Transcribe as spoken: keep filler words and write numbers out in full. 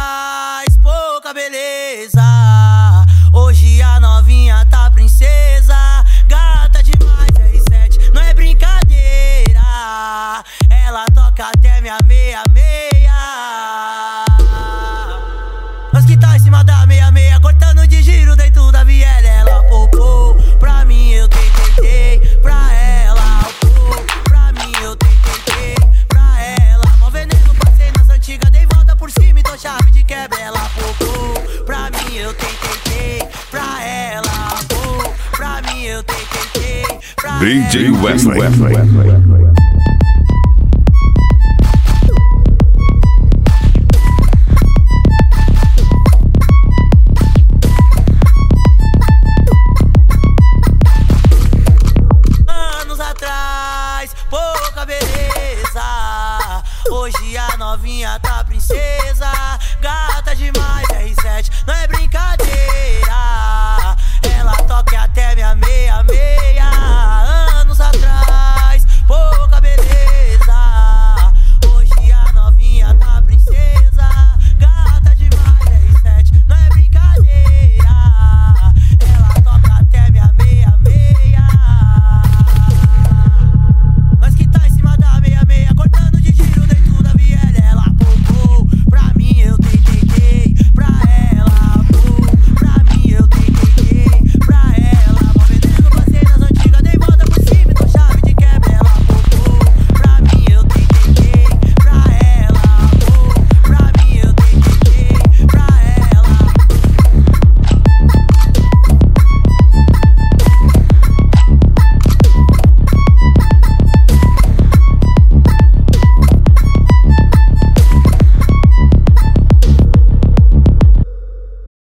atrás, pouca beleza. Hoje a novinha tá princesa, gata demais, R sete, não é brincadeira. Ela toca até minha meia-meia. Nós que tá em cima da meia-meia, cortando de giro dentro da viela. Ela popou, pra mim eu tei, tei, tei, pra ela. Popou, pra mim eu tei, tei, tei, pra ela. Mó veneno, passei nas antigas, dei volta por cima e tô chave de quebra. Ela popou, pra mim eu tei, tei, tei, pra ela. Popou, pra mim eu tei, tei, tei, pra ela. D J Wesley. Pouca beleza, hoje a novinha tá princesa, gata demais, R sete, não é brincadeira.